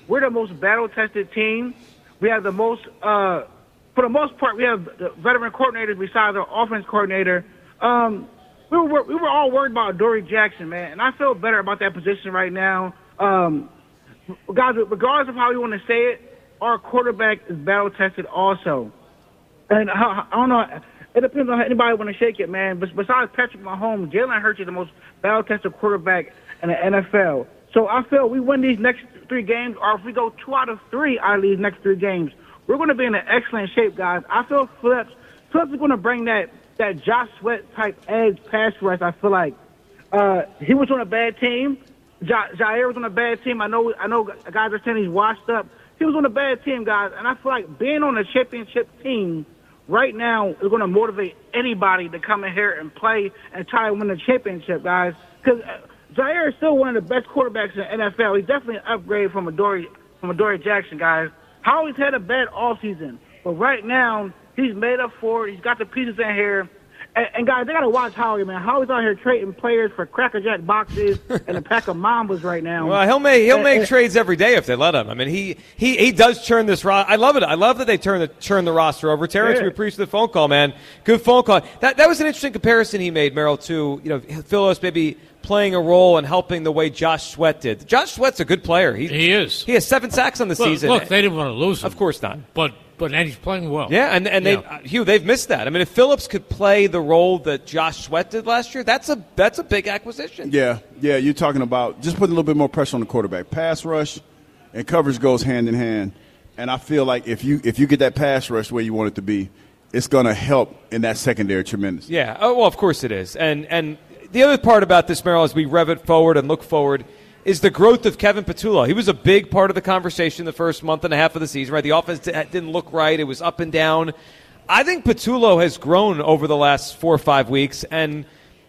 we're the most battle-tested team. We have the most, uh, for the most part, we have the veteran coordinators besides our offense coordinator. Um, we were we were all worried about Dory Jackson, man, and I feel better about that position right now. Um, guys, regardless of how you want to say it, our quarterback is battle-tested also. And I, I don't know, it depends on how anybody want to shake it, man. But besides Patrick Mahomes, Jalen Hurts is the most battle-tested quarterback in the N F L. So I feel we win these next three games, or if we go two out of three out of these next three games, we're going to be in an excellent shape, guys. I feel Phillips, Phillips is going to bring that, that Josh Sweat type edge pass rush. I feel like uh, he was on a bad team. Ja- Jair was on a bad team. I know, I know guys are saying he's washed up. He was on a bad team, guys, and I feel like being on a championship team right now is going to motivate anybody to come in here and play and try to win the championship, guys. Because uh, Jair is still one of the best quarterbacks in the N F L. He's definitely an upgrade from Adoree from Adoree Jackson, guys. Howie's had a bad offseason, but right now he's made up for it. He's got the pieces in here. And, and guys, they got to watch Howie, man. Howie's out here trading players for Cracker Jack boxes and a pack of Mambas right now. Well, he'll make he'll and, make and, trades every day if they let him. I mean, he he, he does churn this roster. I love it. I love that they turn the turn the roster over. Terrence, yeah. we appreciate the phone call, man. Good phone call. That that was an interesting comparison he made, Merrill, to you know Phillips maybe playing a role and helping the way Josh Sweat did. Josh Sweat's a good player. He, he is. He has seven sacks on the look, season. Look, they didn't want to lose him. Of course not. But but and he's playing well. Yeah, and and yeah. they uh, Hugh, they've missed that. I mean, if Phillips could play the role that Josh Sweat did last year, that's a that's a big acquisition. Yeah, yeah. You're talking about just putting a little bit more pressure on the quarterback. Pass rush and coverage goes hand in hand. And I feel like if you if you get that pass rush where you want it to be, it's going to help in that secondary tremendously. Yeah. Oh well, of course it is. And and the other part about this, Merrill, as we rev it forward and look forward, is the growth of Kevin Patullo. He was a big part of the conversation the first month and a half of the season, right? The offense didn't look right. It was up and down. I think Patullo has grown over the last four or five weeks, and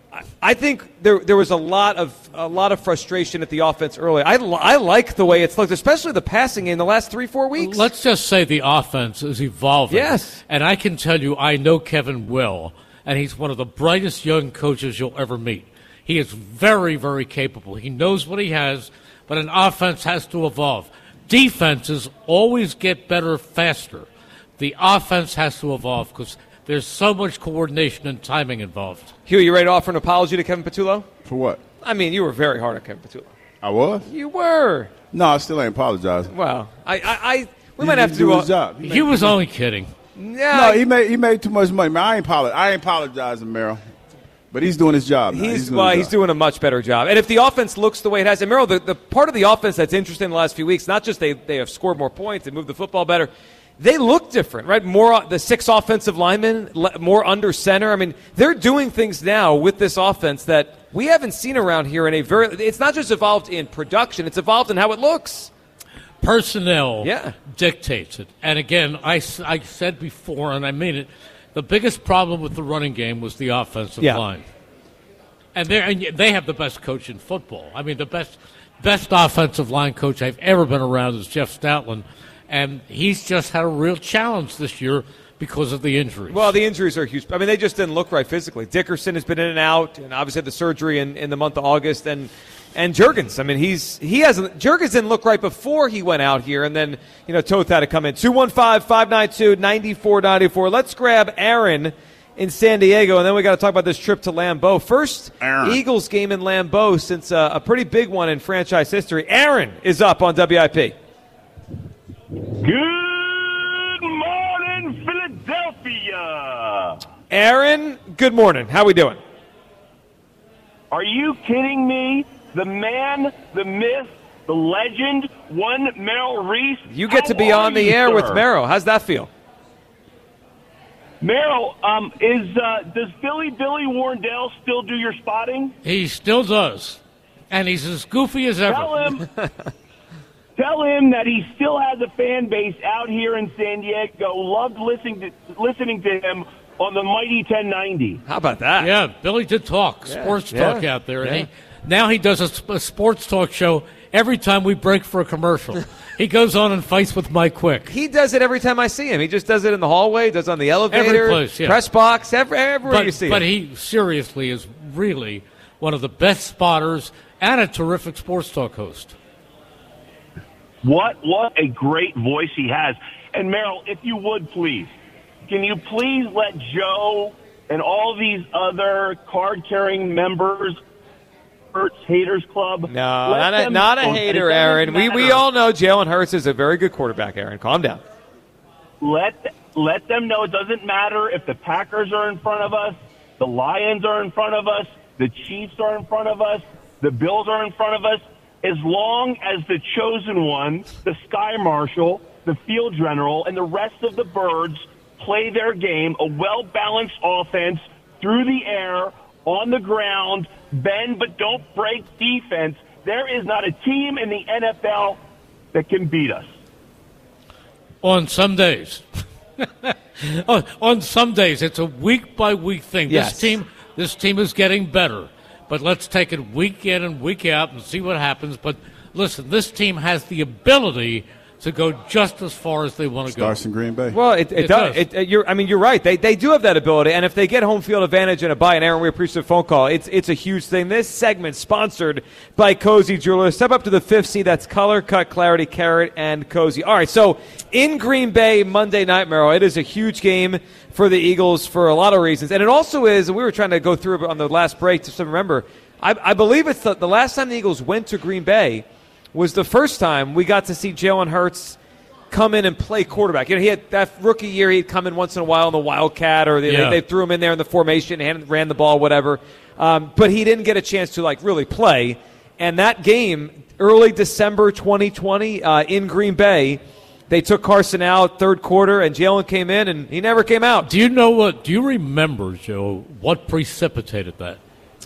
I think there there was a lot of a lot of frustration at the offense early. I, I like the way it's looked, especially the passing game the last three, four weeks. Let's just say the offense is evolving. Yes. And I can tell you, I know Kevin well, and he's one of the brightest young coaches you'll ever meet. He is very, very capable. He knows what he has, but an offense has to evolve. Defenses always get better faster. The offense has to evolve because there's so much coordination and timing involved. Hugh, you ready to offer an apology to Kevin Patullo? For what? I mean, you were very hard on Kevin Patullo. I was? You were. No, I still ain't apologizing. Well, I, I, I we he, might have to do do his a, job. He, he was only kidding. Yeah, no, he made he made too much money. Man, I ain't apologize. I ain't apologizing, Merrill. But he's doing his job now. He's, he's, doing, well, his he's job. doing a much better job. And if the offense looks the way it has, and Merrill, the, the part of the offense that's interesting in the last few weeks, not just they, they have scored more points, they moved the football better, they look different, right? More the six offensive linemen, more under center. I mean, they're doing things now with this offense that we haven't seen around here in a very – it's not just evolved in production, it's evolved in how it looks. Personnel yeah. dictates it. And again, I, I said before, and I mean it, the biggest problem with the running game was the offensive yeah. line. And, and they have the best coach in football. I mean, the best best offensive line coach I've ever been around is Jeff Stoutland, and he's just had a real challenge this year because of the injuries. Well, the injuries are huge. I mean, they just didn't look right physically. Dickerson has been in and out, and obviously had the surgery in, in the month of August, and and Juergens. I mean, he's he hasn't Juergens didn't look right before he went out here, and then you know Toth had to come in. two one five, five nine two, nine four nine four. Let's grab Aaron in San Diego, and then we got to talk about this trip to Lambeau. First Aaron. Eagles game in Lambeau since uh, a pretty big one in franchise history. Aaron is up on W I P. Good morning, Philadelphia. Aaron, good morning. How we doing? Are you kidding me? The man, the myth, the legend, one Merrill Reese. You get How to be on the you, air sir? with Merrill. How's that feel? Merrill, um, is uh, does Philly Billy Warndale still do your spotting? He still does, and he's as goofy as ever. Tell him, tell him that he still has a fan base out here in San Diego. Loved listening to listening to him on the mighty ten ninety. How about that? Yeah, Billy did talk, yeah, sports yeah, talk out there. Yeah. And he, now he does a, a sports talk show every time we break for a commercial. He goes on and fights with Mike Quick. He does it every time I see him. He just does it in the hallway, does it on the elevator, every place, yeah. press box, every, everywhere but, you see but him. But he seriously is really one of the best spotters and a terrific sports talk host. What what a great voice he has. And, Merrill, if you would, please, can you please let Joe and all these other card-carrying members Hurts Haters Club. No, not a, not a hater, Aaron. We we all know Jalen Hurts is a very good quarterback, Aaron. Calm down. Let let them know it doesn't matter if the Packers are in front of us, the Lions are in front of us, the Chiefs are in front of us, the Bills are in front of us. As long as the chosen one, the Sky Marshal, the Field General, and the rest of the birds play their game, a well-balanced offense through the air, on the ground, bend but don't break defense, there is not a team in the N F L that can beat us. On some days. on, on some days. It's a week-by-week thing. Yes. This team, this team is getting better. But let's take it week in and week out and see what happens. But listen, this team has the ability to go just as far as they want to go. Starts in Green Bay. Well, it, it, It does. does. It, it, you're, I mean, you're right. They they do have that ability, and if they get home field advantage and a bye, and Aaron, we appreciate the phone call. It's it's a huge thing. This segment sponsored by Cozy Jewelers. Step up to the fifth seed. That's Color, Cut, Clarity, Carrot, and Cozy. All right, so in Green Bay Monday night, Merrill, it is a huge game for the Eagles for a lot of reasons, and it also is. And we were trying to go through it on the last break to remember. I, I believe it's the, the last time the Eagles went to Green Bay was the first time we got to see Jalen Hurts come in and play quarterback. You know, he had that rookie year. He'd come in once in a while in the Wildcat, or they, Yeah. they threw him in there in the formation and ran the ball, whatever. Um, but he didn't get a chance to like really play. And that game, early December twenty twenty, uh, in Green Bay, they took Carson out third quarter, and Jalen came in, and he never came out. Do you know what? Do you remember, Joe, what precipitated that?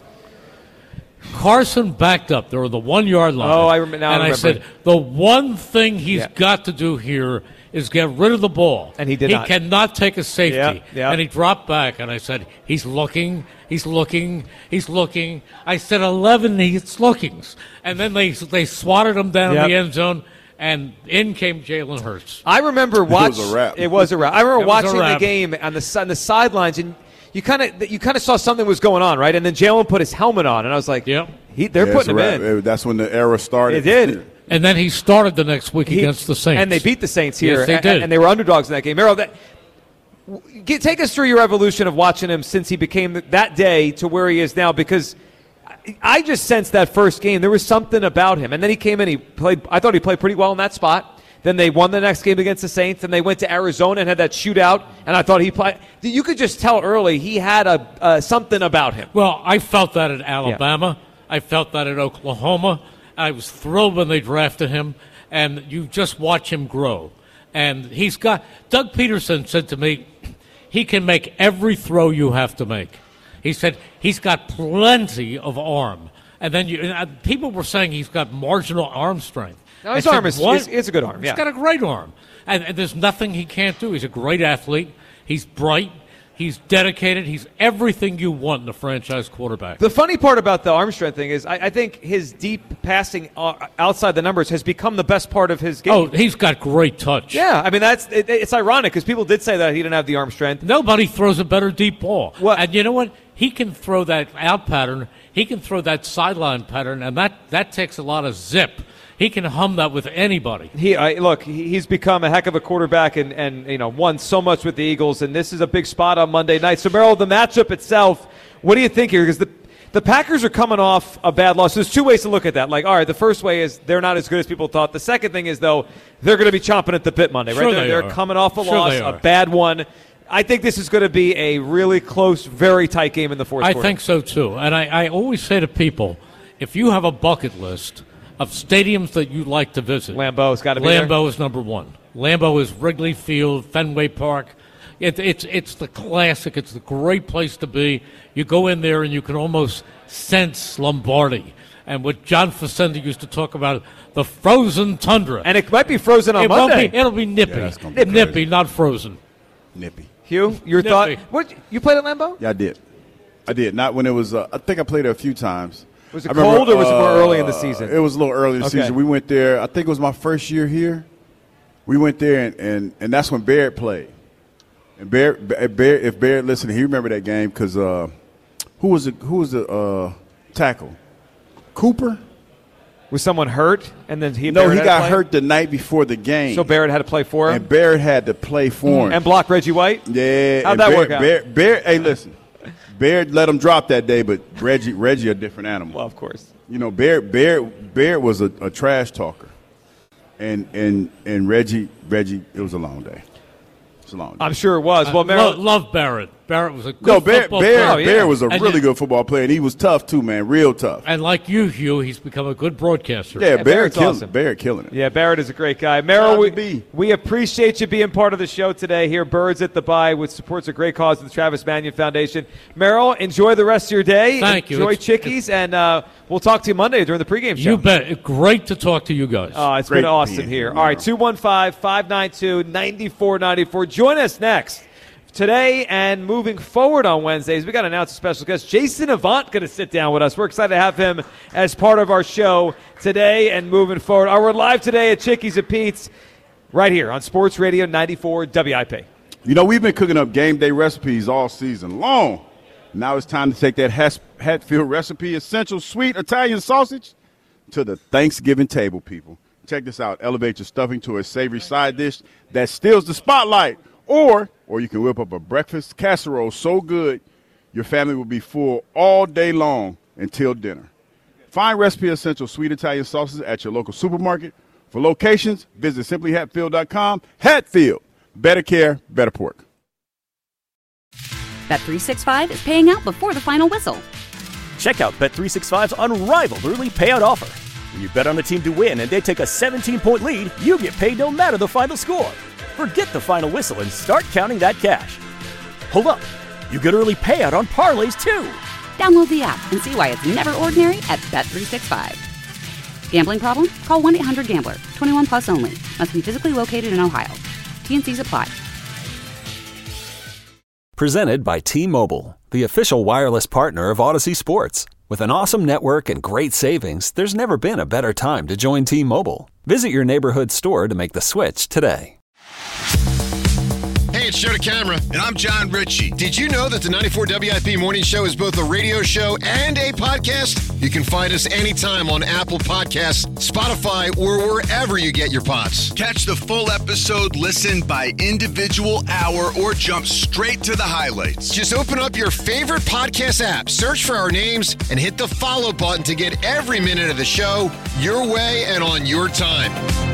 Carson backed up. They were the one-yard line. Oh, I rem- now I And I, remember. said, the one thing he's Yeah. got to do here is get rid of the ball. And he did He not. cannot take a safety. Yeah, yeah. And he dropped back, and I said, he's looking, he's looking, he's looking. I said, eleven, he's looking. And then they they swatted him down Yep. in the end zone, and in came Jalen Hurts. I remember watching. was a wrap. It was a wrap. I remember It was a watching the wrap. game on the si- on the sidelines, and you kind of you kind of saw something was going on, right? And then Jalen put his helmet on, and I was like, Yep. he, they're Yeah, it's putting a him wrap. in. It- That's when the era started. It did. And then he started the next week He- against the Saints. and they beat the Saints here. Yes, they a- did. and they were underdogs in that game. Merrill, that, w- get, take us through your evolution of watching him since he became that day to where he is now, because I- I just sensed that first game there was something about him, and then he came in. He played. I thought he played pretty well in that spot. Then they won the next game against the Saints, and they went to Arizona and had that shootout. And I thought he played. You could just tell early he had a uh, something about him. Well, I felt that at Alabama. I felt that at Oklahoma. I was thrilled when they drafted him, and you just watch him grow. And he's got – Doug Peterson said to me, he can make every throw you have to make. He said he's got plenty of arm. And then you, and uh, people were saying he's got marginal arm strength. No, his I said, arm is "What?" it's, it's a good arm. He's Yeah. got a great arm. And, and there's nothing he can't do. He's a great athlete. He's bright. He's dedicated. He's everything you want in a franchise quarterback. The funny part about the arm strength thing is I, I think his deep passing uh, outside the numbers has become the best part of his game. Oh, he's got great touch. Yeah, I mean, that's it, it's ironic because people did say that he didn't have the arm strength. Nobody throws a better deep ball. Well- and you know what? He can throw that out pattern. He can throw that sideline pattern, and that, that takes a lot of zip. He can hum that with anybody. He I, look, he- he's become a heck of a quarterback, and, and you know won so much with the Eagles. And this is a big spot on Monday night. So, Merrill, the matchup itself. What do you think here? Because the the Packers are coming off a bad loss. There's two ways to look at that. Like, all right, the first way is they're not as good as people thought. The second thing is though they're going to be chomping at the bit Monday, Sure right? They're, they they're are. coming off a Sure loss, they a are. bad one. I think this is going to be a really close, very tight game in the fourth I quarter. think so, too. And I, I always say to people, if you have a bucket list of stadiums that you'd like to visit, Lambeau's got to be there. Lambeau is number one. Lambeau is Wrigley Field, Fenway Park. It, it's it's the classic. It's the great place to be. You go in there and you can almost sense Lombardi. And what John Facenda used to talk about, the frozen tundra. And it might be frozen on it Monday. Won't be, it'll be nippy. Yeah, that's gonna be nippy, crazy. not frozen. Nippy. Hugh, your Nippy. thought? What you played at Lambeau? Yeah, I did. I did. Not when it was. Uh, I think I played it a few times. Was it I remember, cold or was it more uh, early in the season? It was a little early in the Okay. season. We went there. I think it was my first year here. We went there, and, and, and that's when Barrett played. And Barrett, Barrett, if Barrett listened, he remember that game because uh, who was the who was the uh, tackle? Cooper. Was someone hurt, and then he No, Barrett he had got to play? hurt the night before the game. So Barrett had to play for him? And Barrett had to play for him. And block Reggie White? Yeah. How'd and that Barrett, work out? Barrett, Barrett, hey, listen. Barrett let him drop that day, but Reggie Reggie a different animal. Well, of course. You know, Barrett Barrett, Barrett was a, a trash talker. And and and Reggie Reggie, it was a long day. It's a long day. I'm sure it was. Well, I Merrill, lo- love Barrett. Barrett was a good No, Barrett, football Barrett, player. Oh, yeah. Barrett was a And really you- good football player, and he was tough too, man, real tough. And like you, Hugh, he's become a good broadcaster. Yeah, Barrett Barrett's killing awesome. it. Barrett killing it. Yeah, Barrett is a great guy. Merrill, Proud we, to be. we appreciate you being part of the show today here, Birds at the Bye, which supports a great cause of the Travis Manion Foundation. Merrill, enjoy the rest of your day. Thank you. Enjoy It's- Chickies, and uh, we'll talk to you Monday during the pregame show. You bet. Great to talk to you guys. Oh, it's Great been awesome being here. here, All right, two one five, five nine two, nine four nine four. Join us next. Today and moving forward on Wednesdays, we got to announce a special guest. Jason Avant going to sit down with us. We're excited to have him as part of our show today and moving forward. All right, we're live today at Chickies and Pete's right here on Sports Radio ninety-four W I P. You know, we've been cooking up game day recipes all season long. Now it's time to take that Has- Hatfield recipe, essential sweet Italian sausage, to the Thanksgiving table, people. Check this out. Elevate your stuffing to a savory side dish that steals the spotlight. Or, or you can whip up a breakfast casserole so good your family will be full all day long until dinner. Find Recipe Essential Sweet Italian Sauces at your local supermarket. For locations, visit simply hatfield dot com. Hatfield. Better care, better pork. Bet three sixty-five is paying out before the final whistle. Check out Bet three sixty-five's unrivaled early payout offer. When you bet on a team to win and they take a seventeen-point lead, you get paid no matter the final score. Forget the final whistle and start counting that cash. Hold up. You get early payout on parlays, too. Download the app and see why it's never ordinary at Bet three sixty-five. Gambling problem? Call one eight hundred gambler. twenty-one plus only. Must be physically located in Ohio. T N Cs apply. Presented by T-Mobile, the official wireless partner of Odyssey Sports. With an awesome network and great savings, there's never been a better time to join T-Mobile. Visit your neighborhood store to make the switch today. Hey, it's Joe DeCamera. And I'm John Ritchie. Did you know that the ninety-four W I P Morning Show is both a radio show and a podcast? You can find us anytime on Apple Podcasts, Spotify, or wherever you get your pods. Catch the full episode, listen by individual hour, or jump straight to the highlights. Just open up your favorite podcast app, search for our names, and hit the follow button to get every minute of the show your way and on your time.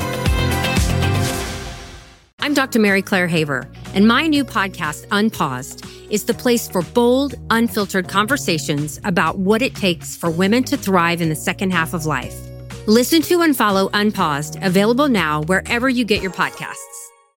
I'm Doctor Mary Claire Haver, and my new podcast, Unpaused, is the place for bold, unfiltered conversations about what it takes for women to thrive in the second half of life. Listen to and follow Unpaused, available now wherever you get your podcasts.